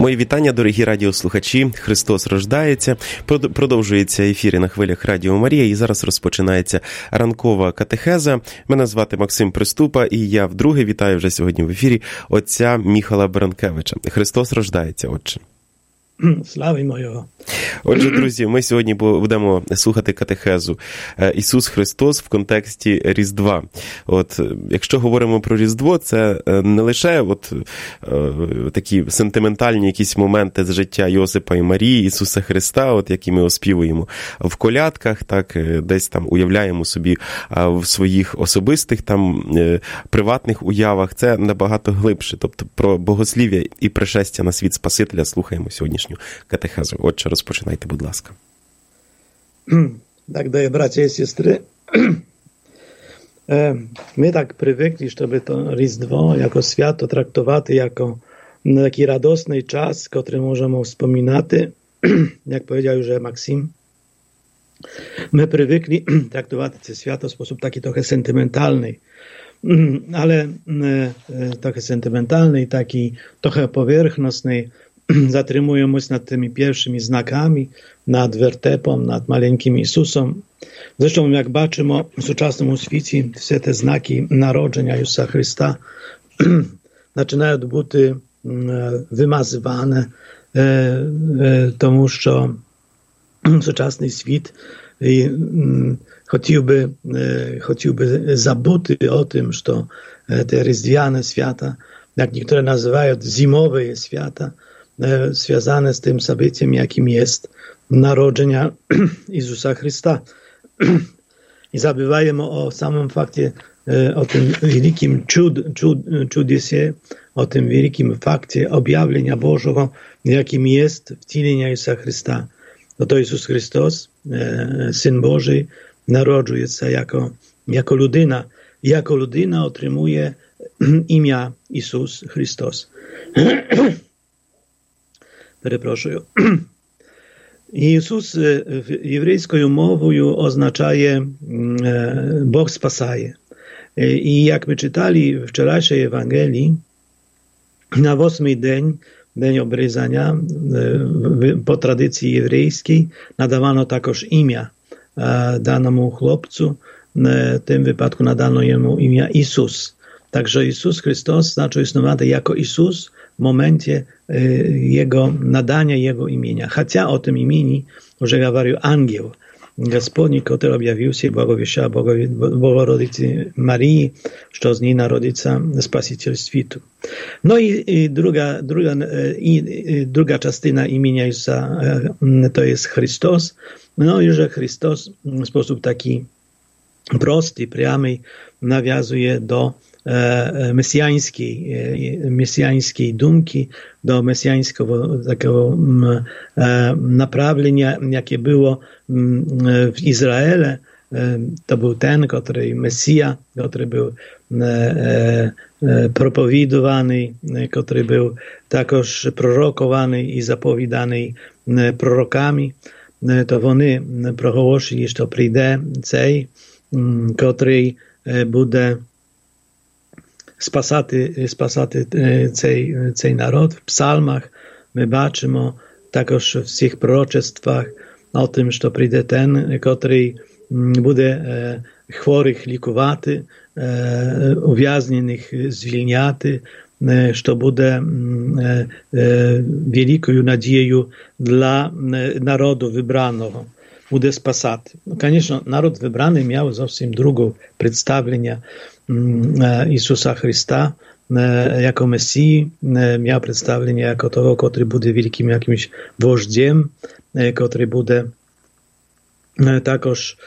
Мої вітання, дорогі радіослухачі. Христос рождається. Продовжується ефіри на хвилях Радіо Марія. І зараз розпочинається ранкова катехеза. Мене звати Максим Приступа, і я вдруге вітаю вже сьогодні в ефірі отця Міхала Бранкевича. Христос рождається, отче. Славімо його. Отже, друзі, ми сьогодні будемо слухати катехезу «Ісус Христос в контексті Різдва». От, якщо говоримо про Різдво, це не лише такі сентиментальні якісь моменти з життя Йосипа і Марії, Ісуса Христа, які ми оспівуємо в колядках, так, десь там уявляємо собі в своїх особистих там приватних уявах. Це набагато глибше. Тобто про богослів'я і пришестя на світ Спасителя слухаємо сьогоднішню катехезу. Отже, розпочинайте, будь ласка. Так, дорогі браті і сестри, ми так привикли, щоб to Різдво jako свято трактувати jako taki radosny czas, który możemy wspominać, jak powiedział już Maksim. My привикли traktować to świято w sposób taki trochę sentymentalny, ale trochę sentymentalny, taki trochę powierzchowny. Zatrzymujemy się nad tymi pierwszymi znakami, nad wertepą, nad maleńkim Jezusem. Zresztą, jak baczymy w współczesnym świecie, wszystkie te znaki narodzenia Jezusa Chrysta zaczynają być wymazywane, тому що сучасний світ хотів би забути o tym, że te rіздвяne świata, jak niektóre nazywają zimowe świata, związane z tym событием, jakim jest narodzenia Jezusa Chrysta. I zabywajmy o samym fakcie, o tym wielkim cudesie, o tym wielkim fakcie objawienia Bożego, jakim jest wcielenie Jezusa Chrysta. To Jezus Chrystus, Syn Boży, narodzuje się jako ludyna. I jako ludyna otrzymuje imię Jezus Chrystus. Перепрошую. Jezus єврейською мовою означає Бог спасає. I jak my czytali w wczorajszej Ewangelii, na 8 dzień, dzień obryzania, po tradycji jewryjskiej, nadawano takoż imię danemu chłopcu. W tym wypadku nadano jemu imię Jezus. Także Jezus Chrystus znaczy istnować jako Jezus w momencie nadania Jego imienia. Chociaż o tym imieni już mówił angiel Gospodni, który objawił się, błogosławił Bogorodicy Marii, że z niej narodzi się Spasiciel światu. No i druga częścina imienia Jezusa to jest Chrystus. No i że Chrystus w sposób taki prosty, priamy nawiązuje do mesjańskiej dumki, do mesjańskiego takiego naprawienia, jakie było w Izraele. To był ten, który Mesja, który był propowidowany, który był takoż prorokowany i zapowiadany prorokami. To oni progołosili, że przyjdzie цей, który będzie spasати цей народ. W psalmach my baczymy takoż w tych proroczeństwach o tym, że przyjdzie ten, który będzie chorych likowaty, uwięzionych zwilniaty, że będzie wielką nadzieją dla narodu wybranego. Буде спасати. Звісно, народ вибраний мав зовсім другу представлення Ісуса Христа jako Месії, мав представлення jako того, котрий буде великим якимось вождем, котрий буде також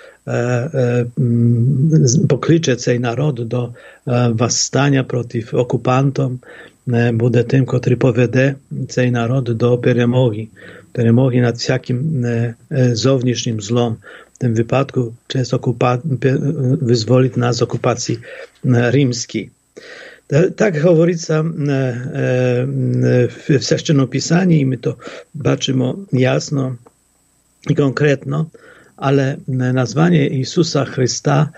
покличе цей народ до восстання проти окупантів, буде тим, котрий поведе цей народ до перемоги nad всяким зовнішнім злом. W tym wypadku często wyzwolić nas z okupacji rzymskiej. Tak говорится w Świętym Pisaniu i my to baczymy jasno i konkretno, ale nazwanie Jezusa Chrysta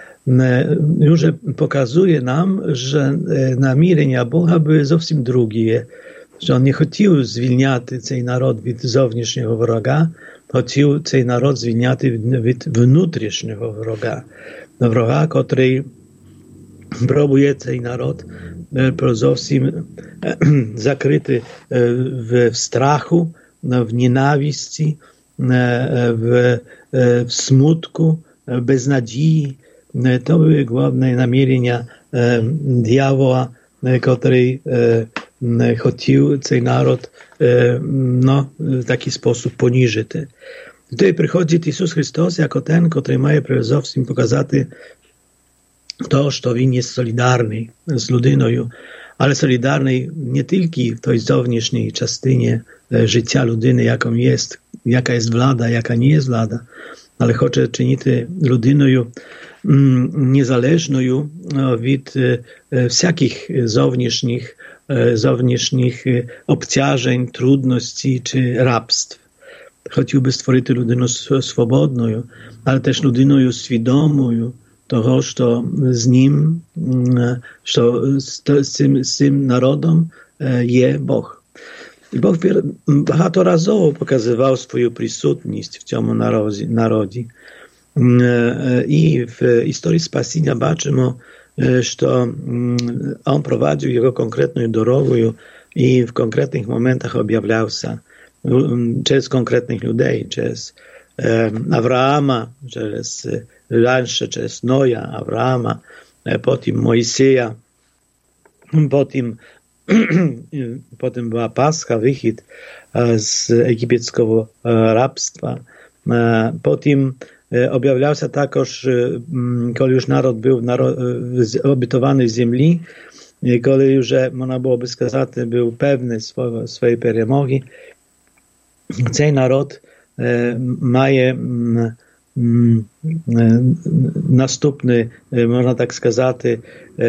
już pokazuje nam, że namierzenia Boga były zupełnie drugie. що він не хотів звільняти цей народ від зовнішнього ворога, хотів цей народ звільняти від внутрішнього ворога, котрий пробує цей народ зовсім закрити в страху, в ненависті, в смутку, bez nadziei. To były główne namierzenia diaboła, który chciał ten naród w taki sposób poniżyć. Tutaj przychodzi Jezus Chrystus jako ten, który ma przede pokazać to, że on jest solidarny z ludyną, ale solidarny nie tylko w tej zewnętrznej części życia ludyny, jaką jest, jaka jest władza, jaka nie jest władza, ale chce czynić ludynою niezależną od wszelkich zewnętrznych obciążeń, trudności czy rabstw. Chciałby stworzyć ludynę swobodną, ale też ludynę świadomą того, що з ним, що з цим народом є Бог. І Бог багаторазово показував свою присутність в цьому народі. І в історії спасіння бачимо, що Он провадив його конкретною дорогою і в конкретних моментах об'являвся через конкретних людей, через Авраама, раніше через Ноя, Авраама, потім Мойсея, потім була Пасха, вихід з єгипетського рабства. Потім об'являвся також, коли już народ був обітований в землі, коли вже, можна було би сказати, був певний своєї перемоги. Цей народ має наступний, можна так сказати,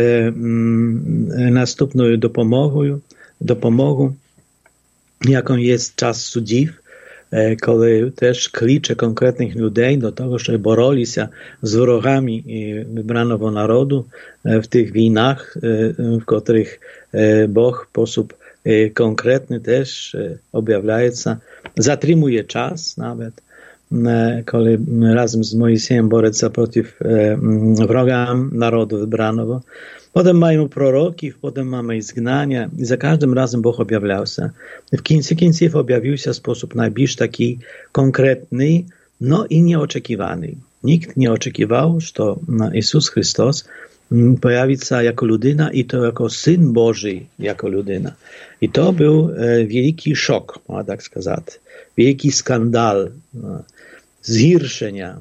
наступною допомогу, jaką jest czas судів, коли теж кличе конкретних людей до того, щоб боролися з ворогами вибраного народу в тих війнах, в котрих Бог в спосіб конкретний теж об'являється, затримує час навіть, коли razem z Mojsiejem boreться проти wroga narodu wybranego. Potem mają proroków, potem mamy izgnania i za każdym razem Bóg objawiał się. W końcu objawił się w sposób najbliższy taki konkretny, no i nieoczekiwany. Nikt nie oczekiwał, że Jezus Chrystus pojawi się jako ludyna i to jako Syn Boży jako ludyna. I to był wielki szok, można tak сказать. Wielki skandal, zgorszenia.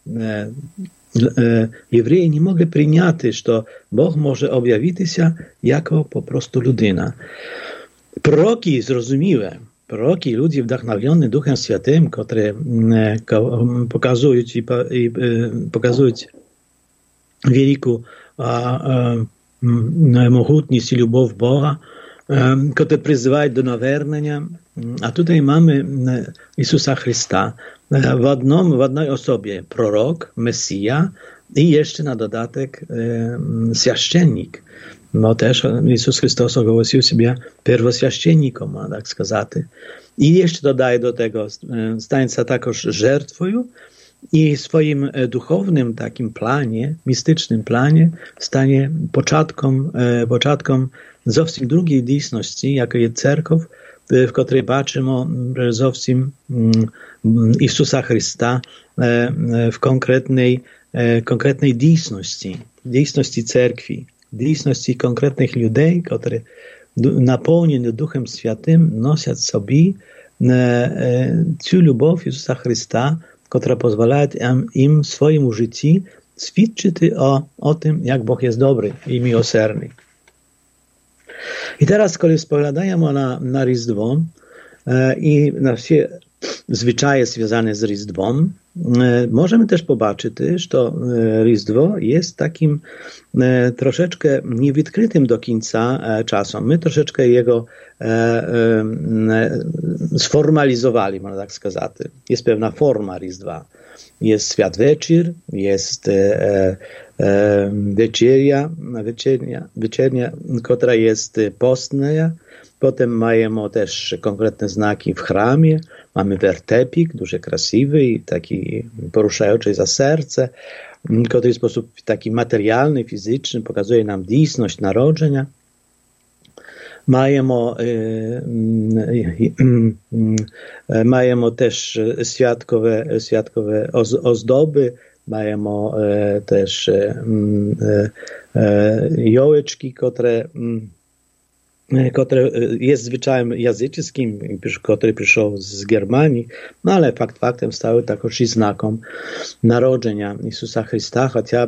Євреї не могли прийняти, що Бог може об'явитися як по просто людина. Пророки зрозуміли, пророки, люди вдохновлені Духом Святим, котрі показують велику могутність і любов Бога, котрі призивають до навернення. А тут mamy Ісуса Христа w одній особі пророк, Месія і jeszcze na dodatek священник. Bo też Jezus Chrystus ogłosił siebie pierwoswiaściennikiem, można tak сказати. I jeszcze dodaje do tego, stanie się także żertwą i w swoim duchownym takim planie, mistycznym planie stanie początkiem zowsім drugiej dійсності, jaką jest cerkow, w której baczymy zowsім Isusa Chrysta w konkretnej dійсності cerkwi, dійсності konkretnych ludzi, którzy napełnieni Duchem Świętym nosią sobie tę любов Isusa Chrysta, która pozwala im w swoim życiu świadczyć o tym, jak Bóg jest dobry i miłosierny. I teraz, kiedy spoglądamy na Rіздво i na wszystkie zwyczaje związane z Rіздвом, możemy też zobaczyć, że Rіздво jest takim troszeczkę nieodkrytym do końca czasem. My troszeczkę jego sformalizowali, można tak сказать. Jest pewna forma Rіздва. Jest Światwieczór, jest wieczernia, która jest postna, Potem mamy też konkretne znaki w chramie. Mamy wertepik, duży krasiwy i taki poruszający za serce, który w sposób taki materialny, fizyczny pokazuje nam dійсність narodzenia. Маємо też świadkowe ozdoby, маємо też jołeczki, które jest zwyczajem jazycznym, który przyszedł z Germanii, no ale faktem stały także i znakom narodzenia Jezusa Chrysta, chociaż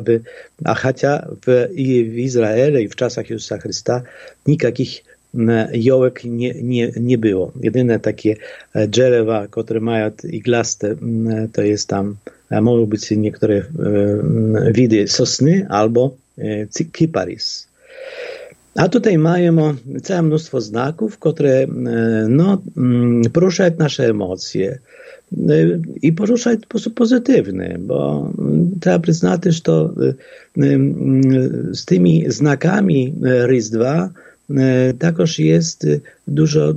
w Izraelu i w czasach Jezusa Chrysta nikakich jołek nie było. Jedyne takie drzewa, które mają iglaste, to jest tam, mogą być niektóre widy sosny albo kiparis. A tutaj mamy całe mnóstwo znaków, które poruszają nasze emocje i poruszają w sposób pozytywny, bo trzeba przyznać, że to z tymi znakami Ryzdwa także jest dużo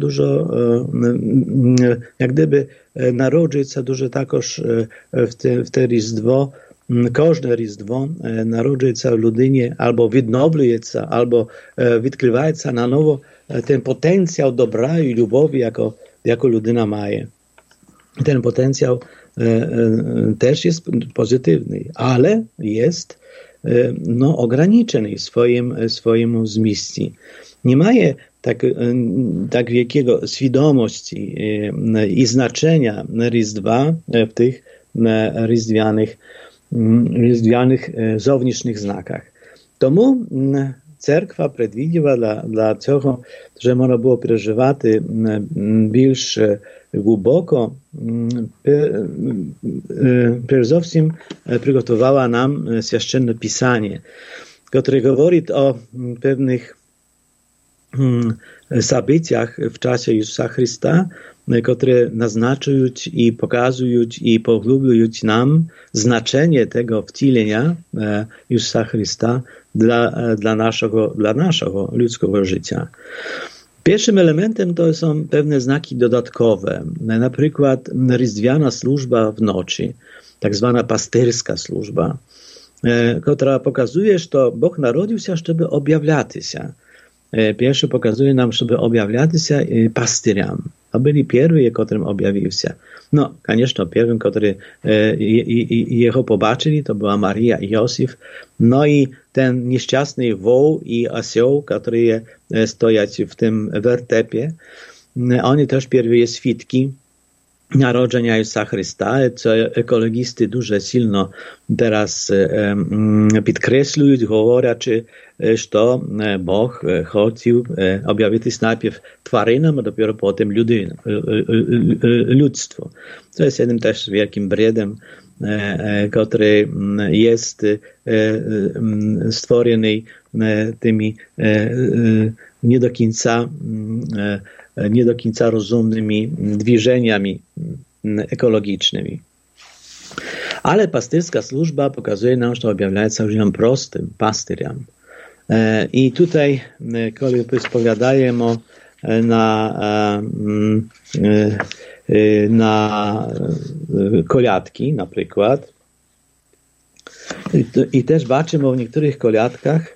jak gdyby narodzić dużo także w te Ryzdwo. Każde Ryzdwo narodzi się w ludynie, albo відновлює się, albo відкриває się na nowo ten potencjał dobra i lubowi, jako ludyna ma. Ten potencjał też jest pozytywny, ale jest ograniczony swoim zmysłem. Nie ma tak wielkiego świadomości i znaczenia Ryzdwa w tych ryzdwianych zewnętrznych znakach. Tomu cerkwa predwidziła dla tego, że można było przeżywać bільш głęboko, przede wszystkim przygotowała nam święcone pisanie, które mówi o pewnych zabyciach w czasie Jezusa Chrysta, które naznaczają i pokazują i pogłębiają nam znaczenie tego wcielenia Jezusa Chrysta dla naszego ludzkiego życia. Pierwszym elementem to są pewne znaki dodatkowe, na przykład ryzdwiana służba w nocy, tak zwana pasterska służba, która pokazuje, że to Bóg narodził się, żeby objawiać się. Pierwszy pokazuje nam, żeby objawiać się pastyriam. A byli pierwsi, którym objawił się. No, koniecznie pierwszym, który jego pobaczyli, to była Maria i Józef. No i ten nieszczęsny woł i osioł, który stoją w tym wertepie. Oni też pierwsze świadki narodzenia Jezusa Chrysta, co ekologisty дуже silno teraz podkreślują, говорят, że Bóg chciał objawić najpierw twаринам, a dopiero potem ludztwo. To jest jednym też wielkim bredem, który jest stworzony tymi nie do końca rozumnymi dźwiżeniami ekologicznymi. Ale pasterska służba pokazuje nam, że objawiają się ludziom prostym, pastyriam. I tutaj, kiedy spowiadajemy na kolядki, na przykład, i też baczymy w niektórych kolядkach,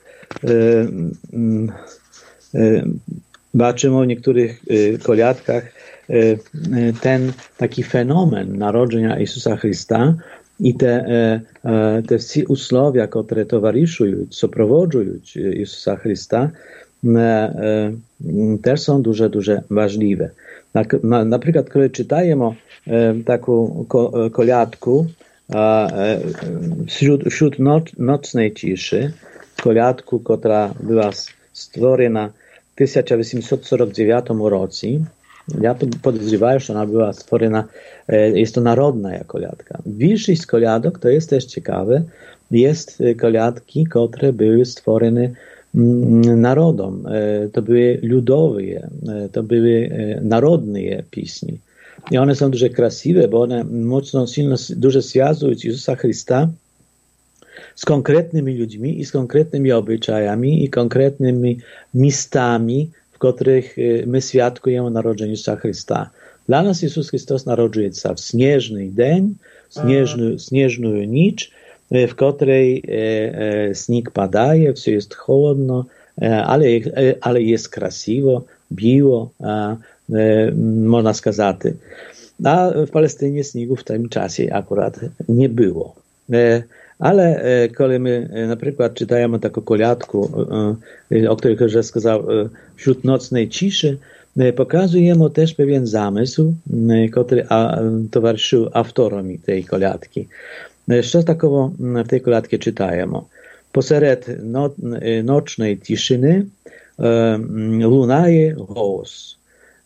ten taki fenomen narodzenia Jezusa Chrysta i te usłowia, które towarzyszują, soprovodzują Jezusa Chrysta, też są duże ważliwe. Na przykład, kiedy czytajemy taką kolядку wśród nocnej ciszy, kolядку, która była stworzona w 1849 roku. Ja podejrzewam, że ona była stworzona, jest to narodna kolядka. Większość kolядок, to jest też ciekawe, jest kolядki, które były stworzone narodom. To były ludowe, to były narodne pieśni. I one są дуже krasiwe, bo one mocno, silno, dużo związują Jezusa Chrysta z konkretnymi ludźmi i z konkretnymi obyczajami i konkretnymi miejscami, w których my świadkujemy narodzenia Chrystusa. Dla nas Jezus Chrystus narodził się w śnieżny dzień, śnieżną nicz, w której śnieg padaje, wszystko jest chłodno, ale jest krasiwo, biło, można сказать. A w Palestynie śniegu w tym czasie akurat nie było. Ale kiedy my na przykład czytamy taką kolядку, o której już сказав, wśród nocnej ciszy, pokazujemy też pewien zamysł, który towarzyszył autorom tej kolядки. Co takiego w tej kolядce czytajemy? Посеред ночnej тишини лунає голос.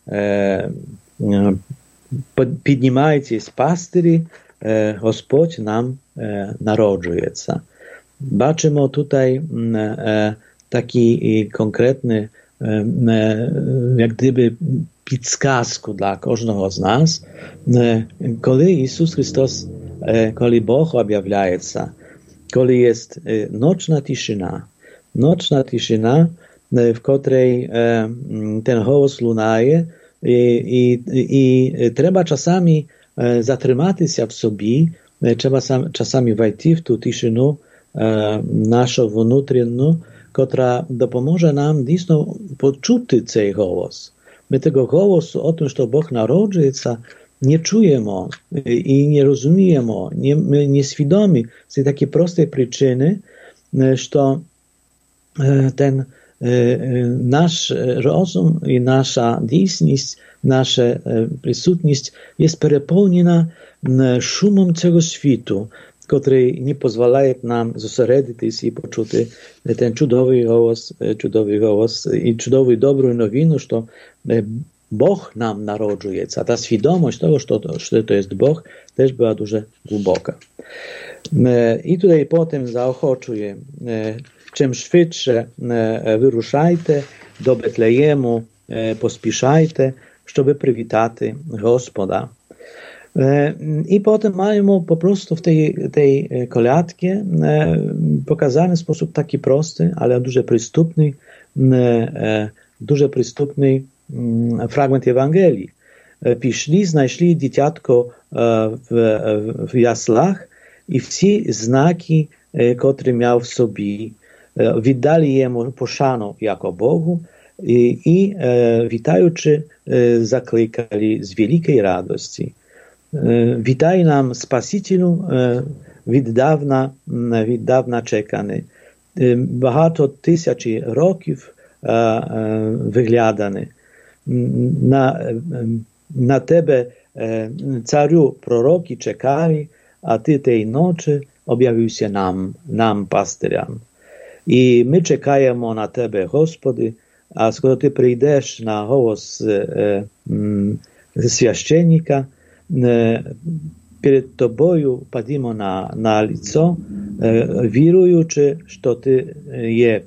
Піднімайтесь, пастирі, Господь нам народжується. Бачимо tutaj taki konkretny, jak gdyby підсказку dla każdego z nas, kiedy Jezus Chrystus, kiedy Bóg objawia się, kiedy jest nocna ciszyna, w której ten głos lunaje i trzeba czasami zatrzymać się w sobie, trzeba czasami wejść w tę ciszynę naszą wewnętrzną, która dopomoże nam dійсно почути цей głos. My tego głosu o tym, że Bóg narodził się, nie czujemy i nie rozumiemy, nie świadomi z tej takiej prostej przyczyny, że ten nasz rozum i nasza dійсність, nasza присутність jest przepełniona szumem całego światu, który nie pozwala nam zosередитись i poczuć ten cudowny głos i cudową dobrą nowinę, że Bóg nam narodził się. Ta świadomość tego, że to jest Bóg, też była dużo głęboka. I tutaj potem zaochoczuje, czym szybciej wyruszajcie do Betlejemu, pospieszajcie, żeby przywitać Gospoda. I potem mamy po prostu w tej kolядce pokazany sposób taki prosty, ale дуже przystępny fragment Ewangelii. Пішли, знайшли дитятко w jaslach i всі знаки, котрі miał w sobie, віддали йому пошану jako Bogu i witajući zaklикали z wielkiej radości. Witaj nam Spasicielu, від dawna czekany. Багато тисячі років виглядany. Na Tebe, Carzu, proroki czekali, a Ty tej nocy objawił się nam pastyriam. I my czekamy na Tebe, Gospody, a skoro Ty przyjdziesz na głos święcennika, przed Tobою padimo na lico, wierujący, że Ty je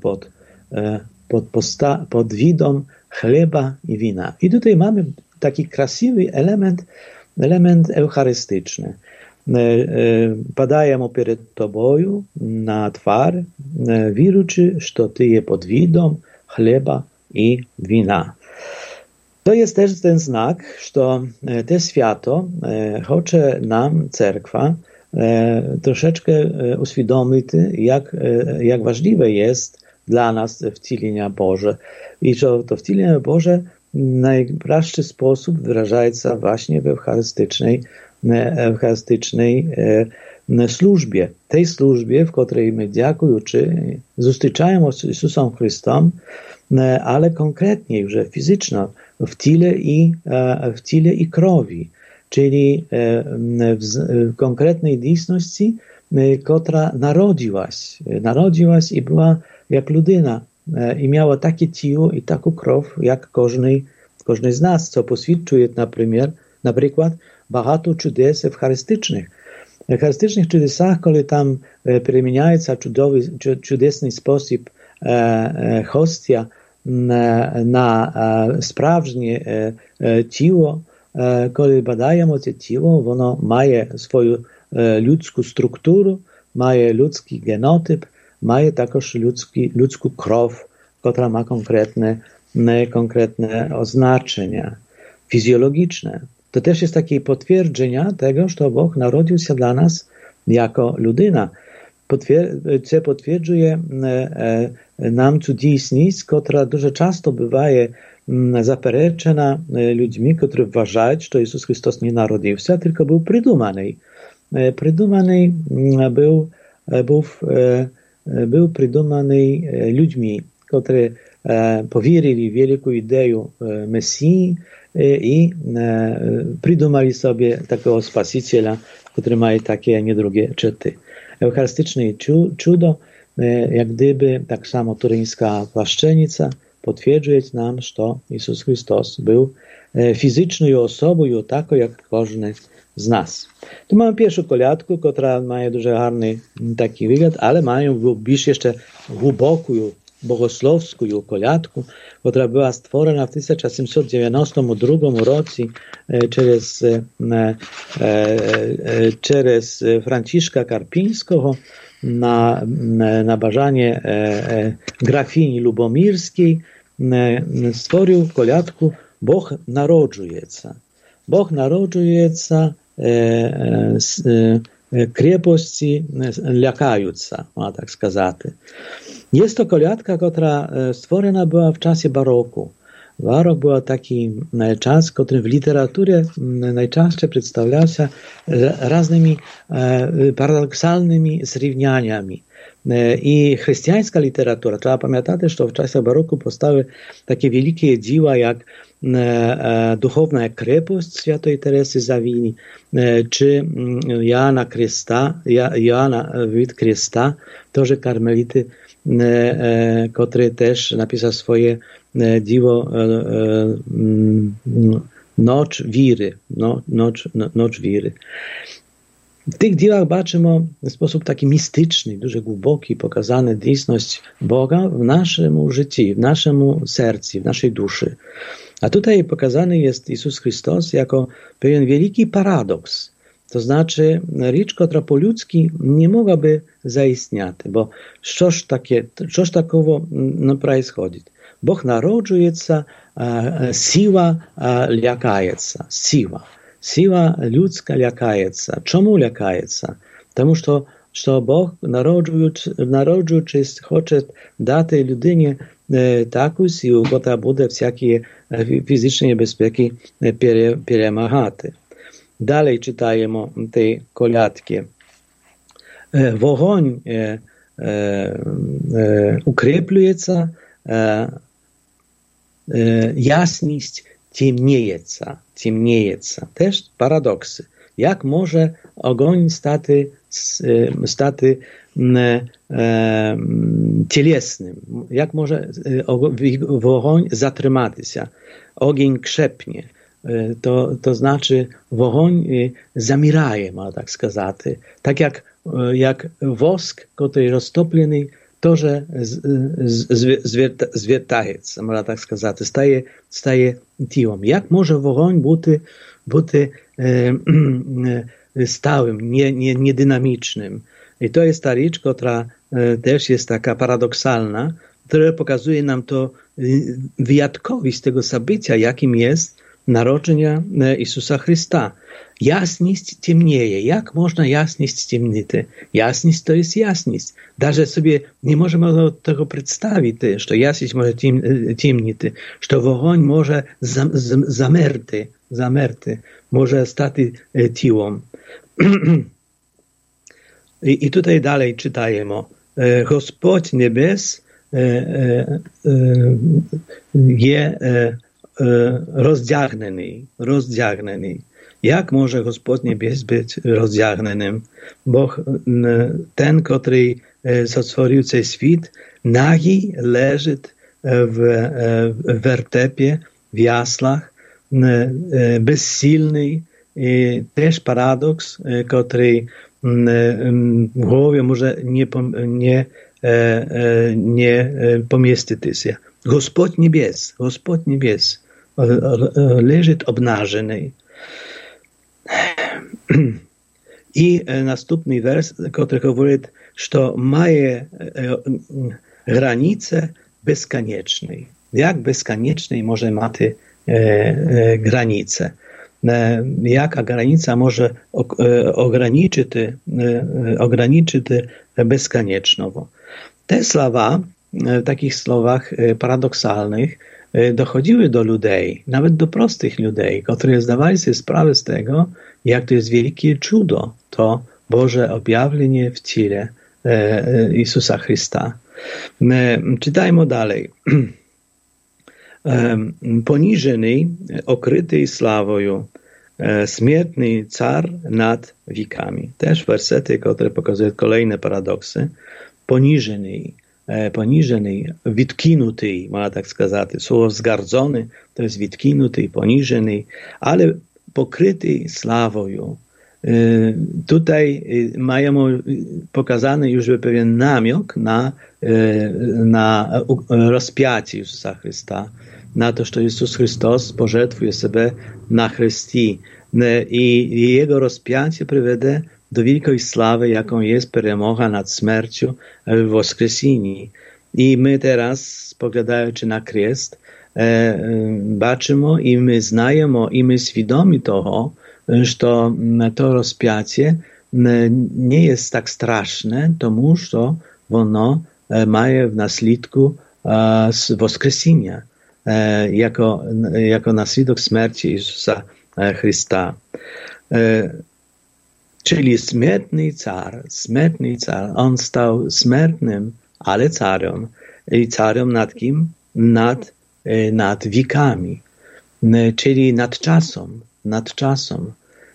pod widą chleba i wina. I tutaj mamy taki krasiwy element eucharystyczny. Padajemy przed Tobою na twar, wierujący, że Ty je pod widą chleba i wina. To jest też ten znak, że te święto chce nam cerkwa troszeczkę uświadomić, jak ważliwe jest dla nas wcielenie Boże. I że to wcielenie Boże w najprostszy sposób wyraża się właśnie w eucharystycznej służbie. Tej służbie, w której my dziękujący zustyczajemy z Jezusem Chrystusem, ale konkretnie już fizycznie, w ciele i krowi, czyli w konkretnej dійсності, która narodziłaś i była jak ludyna i miała takie ciało i taką krew jak każdy z nas, co poświadczuje na przykład багато чудес eucharystycznych. W eucharystycznych czudesach, kiedy tam przemieniają się cudowny sposób hostia na sprażnie ciało, kiedy badajemy to ciało, ono ma swoją ludzką strukturę, ma ludzki genotyp, ma także ludzką krew, która ma konkretne konkretne oznaczenia fizjologiczne. To też jest takie potwierdzenie tego, że Bóg narodził się dla nas jako ludyna. Це potwierdzuje nam cudійсність, która дуже часто буває заперечена людьми, які вважають, що Ісус Христос не народився, тільки був придуманий. Був придуманий людьми, які повірили в велику ідею Месії i przydumali sobie takiego Spasiciela, który ma takie niedrogie czyty. Eucharystyczne cudo, jak gdyby tak samo turyńska płaszczenica, potwierdzuje nam, że Jezus Chrystus był fizyczną osobą, taką jak każdy z nas. Tu mamy pierwszą kolядку, która ma дуже гарний taki wygląd, ale mają bільш jeszcze głęboką bogosłowską kolядку, która była stworzona w 1792 roku przez Franciszka Karpińskiego na nabażanie grafini lubomirskiej. Stworzył kolядку Bóg narodzujется. Bóg narodzujется, крепости лякаються, можна так сказати. Jest to kolядка, która stworzona była w czasie baroku. Barok był taki czas, który w literaturze najczęściej przedstawiał się różnymi paradoksalnymi zrównaniami. I chrześcijańska literatura, trzeba pamiętać, że w czasie baroku powstały takie wielkie dzieła jak Duchowna Krepość Świętej Teresy z Awini, czy Joanna Wid Kresta, тоже karmelity, który też napisał swoje dzieło Noc Wiry. W tych dziełach baczymy w sposób taki mistyczny, дуже głęboki, pokazane istność Boga w naszym życiu, w naszym sercu, w naszej duszy. A tutaj pokazany jest Jezus Chrystus jako pewien wielki paradoks. To znaczy, rzecz, która po ludzki nie mogłaby zaistnieć, bo coś takiego происходит. Бог народжується, сила лякається, сила людська лякається. Чому лякається? Тому що Бог, народжуючись, хоче дати людині таку силу, яка буде всякі фізичні небезпеки перемагати. Dalej czytajemy tej kolядки. Wogń ukryplujется, jasność ciemniejется. Też paradoksy. Jak może ogień stać cielesnym? Jak może wogń zatrzymać się? Ogień krzepnie. To znaczy wogń zamiraje, można tak сказать. Tak jak wosk, który roztopiony, też zwiertaється, można tak сказать, staje tiłom. Jak może wogń być stałym, niedynamicznym? I to jest ta rzecz, która też jest taka paradoksalna, która pokazuje nam to wyjątkowość tego zabycia, jakim jest narodzenia Jezusa Chrysta. Jasność ciemnieje. Jak można jasność ciemnić? Jasność to jest jasność. Даже sobie nie możemy tego przedstawić, że jasność może ciemnić, że wogoń może zamerty, może stać tiłom. I tutaj dalej czytajemy. Gospodź niebes rozdziagnený. Jak może Gospod niebies być rozdziagnenym? Bóg, ten, który stworzył ten świat, nagi leży w wertepie, w jaslach, bezsilny. Też paradoks, który w głowie może nie pomieścić się. Gospod niebies leży obnażony. I następny wers, który mówi, że ma granice bezkoniecznej. jak bezkoniecznej może mати granice. Jaka granica może ograniczyć bezkoniecznowo. Te słowa, w takich słowach paradoksalnych, dochodziły do ludzi, nawet do prostych ludzi, którzy zdawali sobie sprawę z tego, jak to jest wielkie cudo, to Boże objawienie w ciele Jezusa Chrysta. Czytajmy dalej. Poniżony, okryty sławою, śmiertny car nad wiekami. Też wersety, które pokazują kolejne paradoksy. Poniżony, відкинутий, można tak сказати. Słowo wzgardzony to jest відкинутий, poniżony, ale pokryty sławою. Tutaj mamy pokazany już pewien namiot na rozpięcie Jezusa Chrysta, na to, że Jezus Chrystus pożertwuje siebie na Chrystii i Jego rozpięcie prowadzi do wielkiej sławy, jaką jest peremocha nad śmiercią w woskreseniu. I my teraz, spoglądając na krest, baczymy i my znajemy i my świadomi tego, że to rozpięcie nie jest tak straszne, tomu, że ono ma w naslідku woskresenia, jako naslідок śmierci Jezusa Chrysta. Czyli śmiertny car, on stał śmiertnym, ale carem. I carem nad kim? Nad wiekami, czyli nad czasem.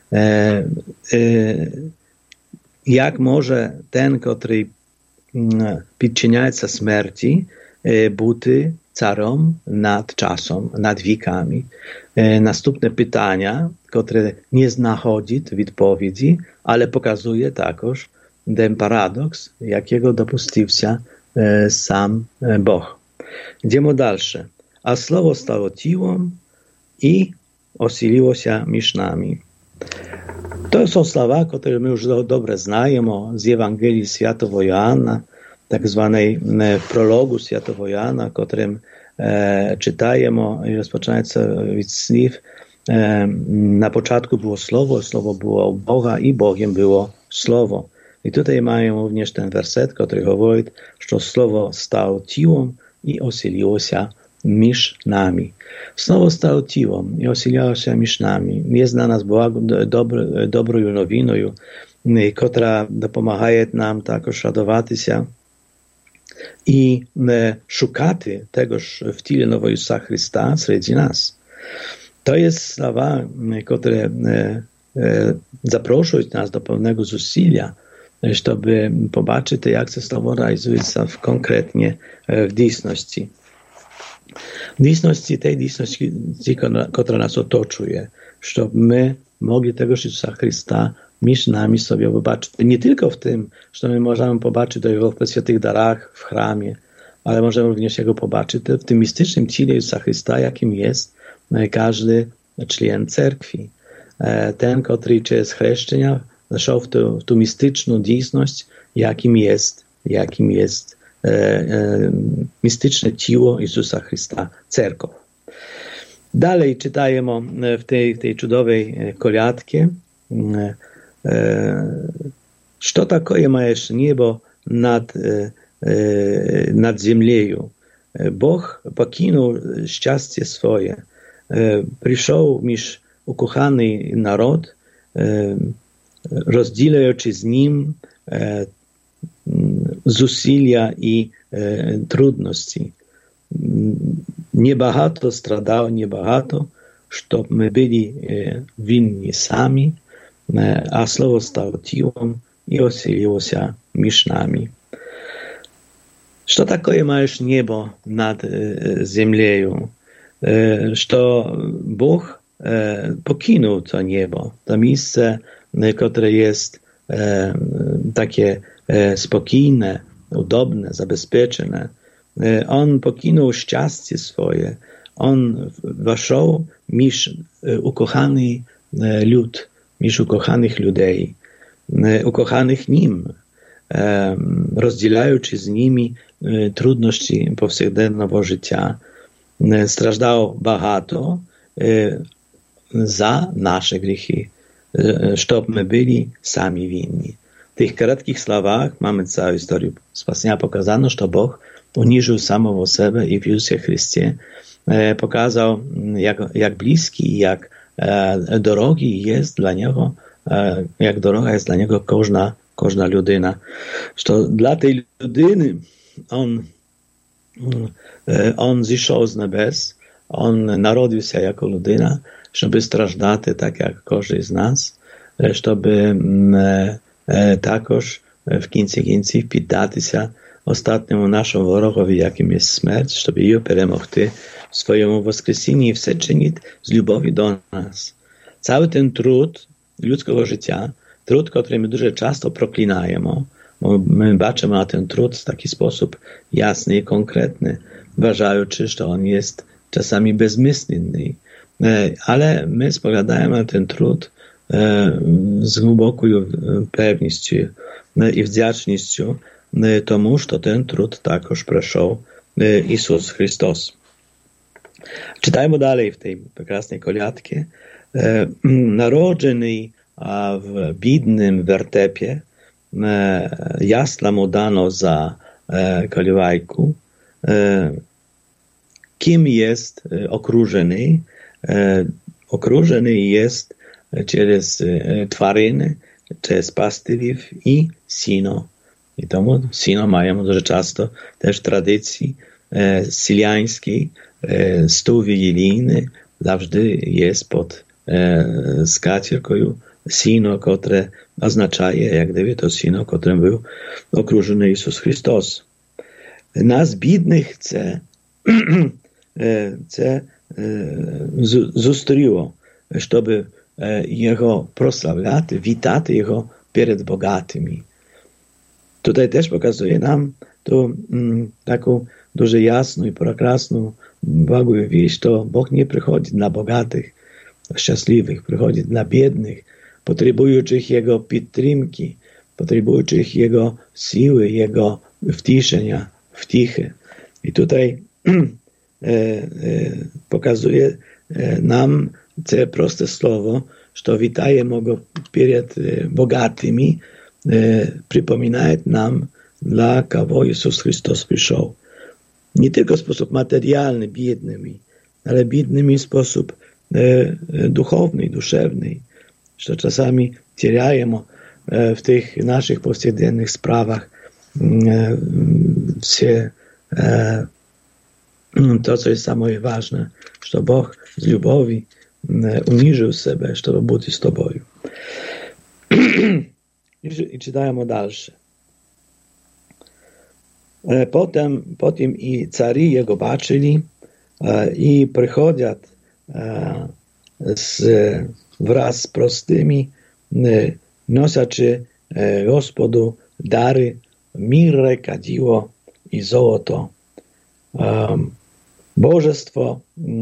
Jak może ten, który podczynia się śmierci, być carem nad czasem, nad wiekami? Następne pytania, które nie znajduje odpowiedzi, ale pokazuje także ten paradoks, jakiego dopuścił się sam Bóg. Idziemy dalsze. A słowo stało ciałem i osiliło się między nami. To są słowa, które my już dobrze znajemy z Ewangelii Świętego Joanna, tak zwanej prologu Świętego Joanna, którym czytajemy i rozpoczynając od słów. Na początku było Słowo było u Boga i Bogiem było Słowo. I tutaj mamy również ten werset, który mówi, że Słowo stało ciałem i osiliło się między nami. Słowo stało ciałem i osiliło się między nami. Jest dla nas dobrą nowiną, która dopomaga nam także radować się i szukać tegoż w ciele nowego Jezusa Chrysta wśród nas. To jest słowa, które zapraszają nas do pewnego zusilia, żeby zobaczyć, jak to słowo realizuje się konkretnie w dziejsności. Tej dziejsności, która nas otoczuje, żeby my mogli tego Jezusa Chrysta między nami sobie zobaczyć. Nie tylko w tym, że my możemy zobaczyć do Jego w świętych darach w chramie, ale możemy również Jego zobaczyć w tym mistycznym ciele Jezusa Chrysta, jakim jest każdy człon cerkwi. Ten, który przez chrzczenia zaszł w tą mistyczną dziejsność, jakim jest mistyczne ciało Jezusa Chrysta, cerkow. Dalej czytajemy w tej cudowej koliadkie, co takoje majesz niebo nad ziemią. Bóg pokinął szczęście swoje, przyszedł między ukochany naród, rozdzielając z nim zusilia i trudności. Niebahato stradał, niebahato, żeby my byli winni sami, a słowo stało ciałem i osiliło się między nami. Co takoje majesz niebo nad ziemią? Że Bóg pokinął to niebo, to miejsce, które jest takie spokojne, udobne, zabezpieczone. On pokinął szczęście swoje. On weszł między ukochany lud, między ukochanych ludzi, ukochanych nim, rozdzielając z nimi trudności powszechnego życia. страждав багато за наші гріхи, щоб ми були самі винні. В тих коротких словах mamy całą історію спасіння показано, що Бог уніжив самого себе і в Ісусі Христі показав, як близький, як дорогий є для Нього, як дорога є для Нього кожна людина. Що для тієї людини Он зійшов з небес, Он народився як людина, щоб страждати так, як кожен з нас, щоб також в кінці кінців піддатися ostatniemu naszemu wrogowi, jakim jest śmierć, żeby ją перемогти w swoim woskresenии i все czynić z любові do nas. Cały ten trud ludzkiego życia, trud, który my дуже часто проклинаємо, my baczymy na ten trud w taki sposób jasny i konkretny, uważając, że on jest czasami bezmyślny. Ale my spoglądamy na ten trud z głęboką pewnością i wdzięcznością тому, що ten trud також пройшов Ісус Христос. Читаємо далі в тій прекрасній колядці. Народжений в бідним вертепі, ясла му дано за колівайку, ким є окружений? Окружений є через тварини, через пастирів і сіно. I tomu sino mają дуже часто też tradycji syliańskiej, stół wigilijny zawsze jest pod skacierką sino, które oznacza, jak gdyby to sino, którym był okrużony Jezus Chrystus. Nas biednych chce zустріло, żeby Jego prosławiać, witać Jego przed bogatymi. Tutaj też pokazuje nam tu taką дуже jasną i прекрасną Богу wieść, to Bóg nie przychodzi dla bogatych, szczęśliwych, przychodzi dla biednych, potrzebujących Jego підтримки, potrzebujących Jego siły, Jego wciszenia, wtichy. I tutaj pokazuje nam to proste słowo, że witajemy Go przed bogatymi, przypominает nam, dla kogo Jezus Chrystus przyszedł. Nie tylko w sposób materialny, biednymi, ale biednymi w sposób duchowny, duszewny, że czasami теряємо w tych naszych powszednich sprawach to, co jest самое ważne, że Bóg z lubowi uniżył siebie, żeby być z Tobą. I czytajmy dalsze. Potem i cari Jego baczyli i przychodzą wraz z prostymi, nosiaczy Gospodu dary, mirrę, kadziło i złoto. Bożestwo,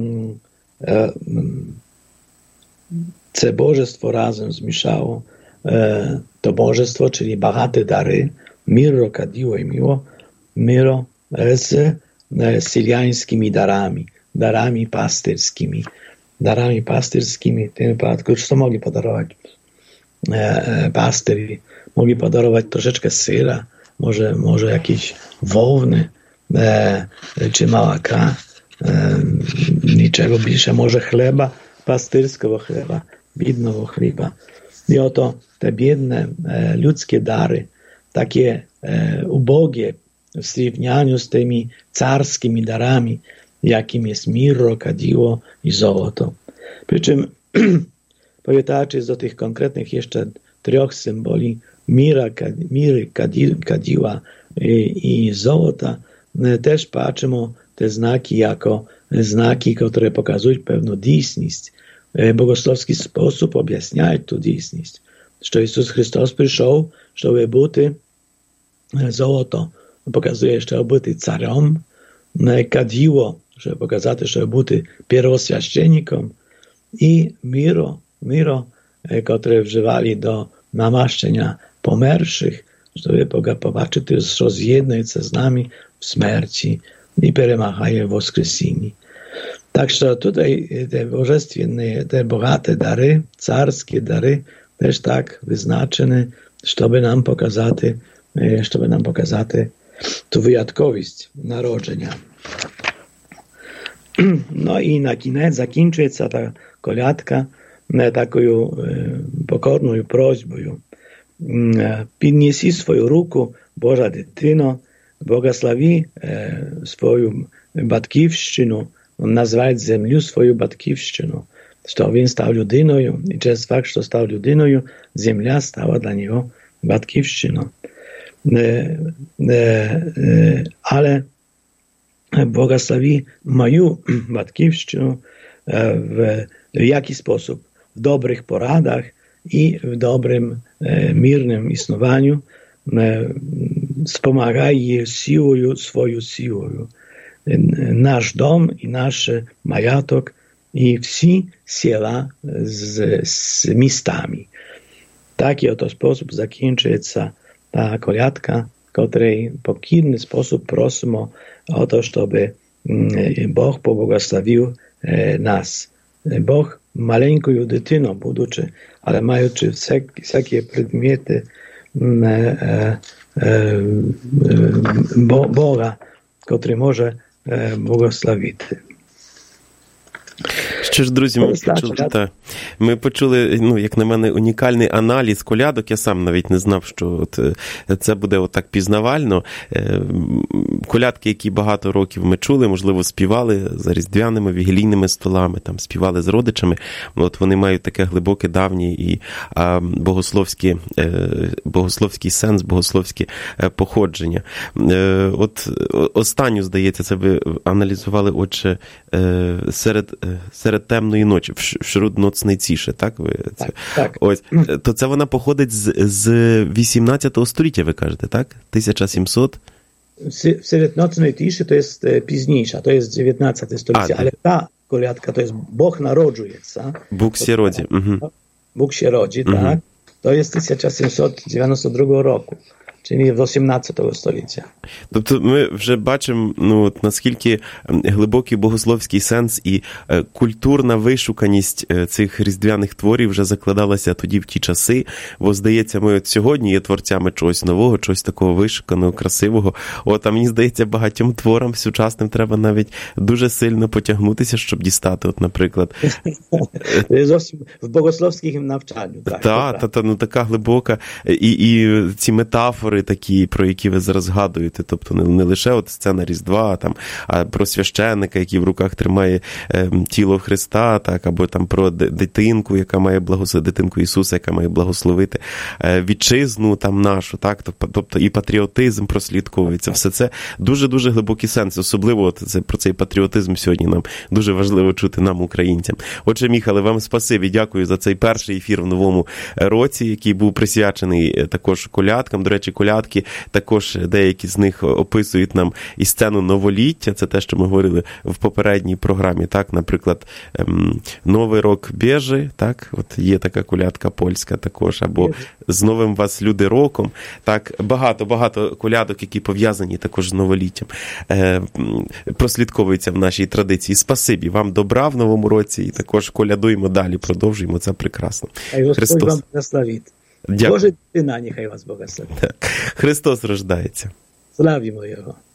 bożestwo razem zmieszało to bożestwo, czyli bogate dary, mirro, kadiło i miro z syliańskimi darami pastyrskimi. W tym wypadku, co mogli podarować pastyri? Mogli podarować troszeczkę syra, może jakieś wołowny, czy małaka, niczego bliższe, może chleba, pastyrskiego chleba, biednego chleba. I oto te biedne ludzkie dary, takie ubogie w zrównaniu z tymi carskimi darami, jakim jest mirro, kadiło i złoto. Przy czym pamiętacie do tych konkretnych jeszcze 3 symboli miry, kadiła i złota, też patrzymy te znaki jako znaki, które pokazują pewną dійсність. Bogosłowski sposób objaśniają tu dійсність, że Jezus Chrystus przyszedł, żeby być złoto, pokazuje, żeby być carem, kadiło, żeby pokazać, żeby być pierwoswieszczennikiem i miro, które wżywali do namaszczenia pomerszych, żeby popatrzeć, że zjednać się z nami w śmierci i перемагає w woskresini. Так що тут те божественні, те багаті дари, царські дари, теж так визначені, щоб нам показати ту винятковість народження. No i na koniec закінчується та колядка такою покорною просьбою. Піднеси свою руку, Божа дитино, благослови свою батьківщину, назвати землю свою батьківщину. Що він став людиною, і через факт, що став людиною, земля стала для нього батьківщиною. Але благослови мою батьківщину в який спосіб? В добрих порадах і в добрим мирним існуванню, спомагай її своєю силою. Наш дом і наш маяток і всі села з містами. Такий ото спосіб закінчується та колядка, котрий покірний спосіб просимо o to, żeby Bóg pobłogosławił nas. Bóg maleńką dytyną будучи, ale mający wszelkie przedmioty Boga, który może błogosławić. Що ж, друзі, ми почули, як на мене, унікальний аналіз колядок. Я сам навіть не знав, що це буде отак пізнавально. Колядки, які багато років ми чули, можливо, співали за різдвяними, вігілійними столами, там співали з родичами. От вони мають таке глибоке, давнє і богословський сенс, богословське походження. От останню, здається, це ви аналізували, отже, серед темної ночі, в ноцnej ciszy, так? Так. Ось. То це вона походить з 18 століття, ви кажете, так? 1700? Серед ночної тиші to jest пізніше, to jest 19 століття, але та колядка, to jest Бог народжується. Бог się rodzi. Бог się rodzi, tak? To jest 1792 року. Czyli в 18 століття. Тобто ми вже бачимо, наскільки глибокий богословський сенс і культурна вишуканість цих різдвяних творів вже закладалася тоді в ті часи, бо, здається, ми от сьогодні є творцями чогось нового, чогось такого вишуканого, красивого. А мені здається, багатьом творам сучасним треба навіть дуже сильно потягнутися, щоб дістати, от, наприклад. Зовсім в богословському навчанню. Така глибока, і ці метафори такі, про які ви зараз згадуєте, тобто не лише от сцена Різдва, а про священника, який в руках тримає тіло Христа, так, або там про дитинку, яка має дитинку Ісуса, яка має благословити вітчизну там нашу, так, тобто і патріотизм прослідковується. Все це дуже-дуже глибокий сенс, особливо про цей патріотизм сьогодні нам дуже важливо чути нам, українцям. Отже, Міхале, вам спасибі, дякую за цей перший ефір в новому році, який був присвячений також колядкам. До речі, колядки також деякі з них описують нам і сцену новоліття, це те, що ми говорили в попередній програмі, так, наприклад, Новий рок біжи, так, от є така колядка польська також, або з новим вас люди роком, так, багато колядок, які пов'язані також з новоліттям, прослідковуються в нашій традиції. Спасибі, вам добра в новому році і також колядуємо далі, продовжуємо, це прекрасно. Христос вам благословить. Боже дитина, нехай вас благословить. Христос рождається. Славімо Його.